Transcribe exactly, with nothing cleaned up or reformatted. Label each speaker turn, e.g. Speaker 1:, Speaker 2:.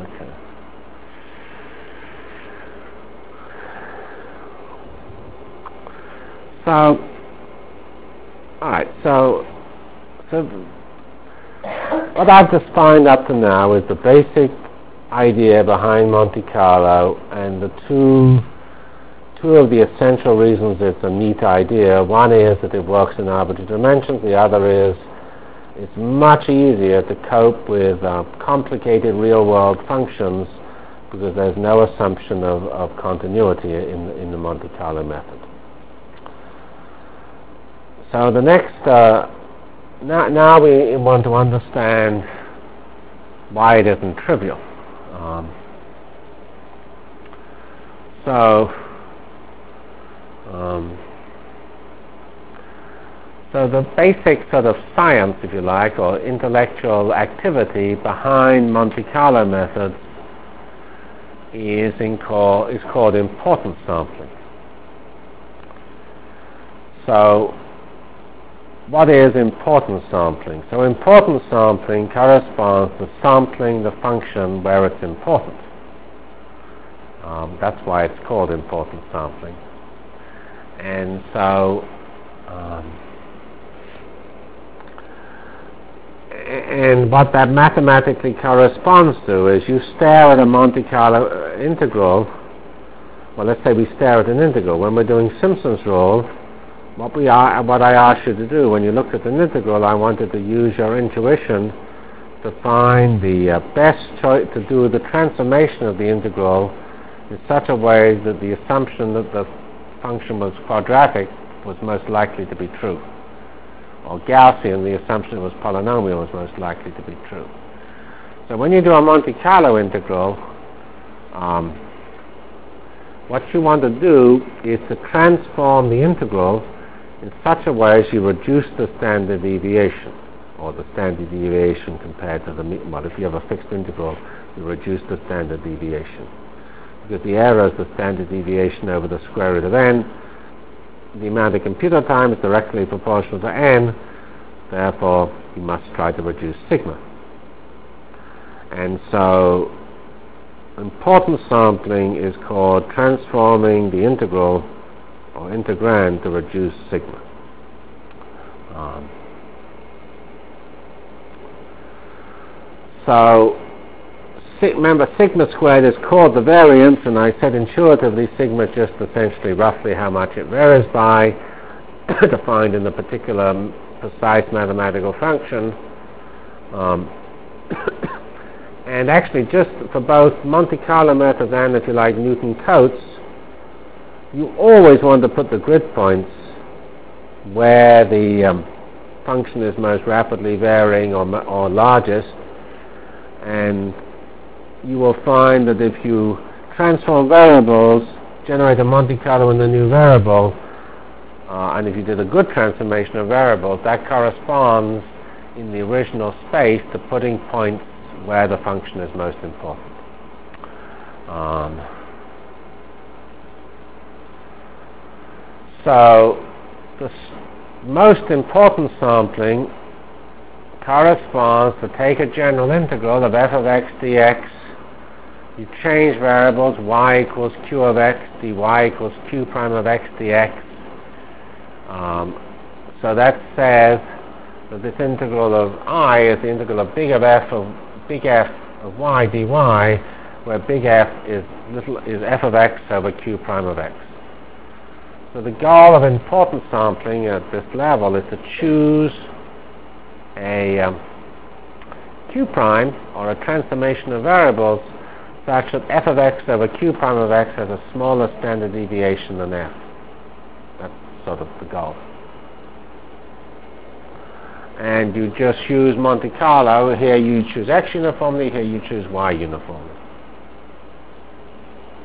Speaker 1: Okay. So, all right. So, so what I've defined up to now is the basic idea behind Monte Carlo, and the two two of the essential reasons it's a neat idea. One is that it works in arbitrary dimensions. The other is it's much easier to cope with uh, complicated real-world functions because there's no assumption of, of continuity in, in the Monte Carlo method. So the next, uh, now, now we want to understand why it isn't trivial. Um, so, um, so the basic sort of science, if you like, or intellectual activity behind Monte Carlo methods is, in call, is called importance sampling. So, what is importance sampling? So importance sampling corresponds to sampling the function where it's important. Um, that's why it's called importance sampling. And so, um, and what that mathematically corresponds to is you stare at a Monte Carlo integral. Well, let's say we stare at an integral. When we're doing Simpson's rule, What, we are, what I asked you to do when you looked at an integral, I wanted to use your intuition to find the uh, best choice to do the transformation of the integral in such a way that the assumption that the function was quadratic was most likely to be true. Or Gaussian, the assumption it was polynomial was most likely to be true. So when you do a Monte Carlo integral, um, what you want to do is to transform the integral in such a way as you reduce the standard deviation, or the standard deviation compared to the mean. Well, if you have a fixed integral, you reduce the standard deviation. Because the error is the standard deviation over the square root of n. The amount of computer time is directly proportional to n, therefore you must try to reduce sigma. And so importance sampling is called transforming the integral or integrand to reduce sigma. Um, so, si remember, sigma squared is called the variance, and I said intuitively sigma is just essentially roughly how much it varies by, defined in the particular precise mathematical function. Um, and actually, just for both Monte Carlo methods and, if you like, Newton-Cotes, you always want to put the grid points where the um, function is most rapidly varying or, or largest, and you will find that if you transform variables, generate a Monte Carlo in the new variable, uh, and if you did a good transformation of variables, that corresponds in the original space to putting points where the function is most important. Um, So, the s most important sampling corresponds to take a general integral of f of x dx. You change variables, y equals q of x, dy equals q prime of x dx. Um, so that says that this integral of I is the integral of big of f of big F of y dy, where big F is little is f of x over q prime of x. So the goal of importance sampling at this level is to choose a um, q prime, or a transformation of variables, such that f of x over q prime of x has a smaller standard deviation than f. That's sort of the goal. And you just use Monte Carlo. Here you choose x uniformly, here you choose y uniformly.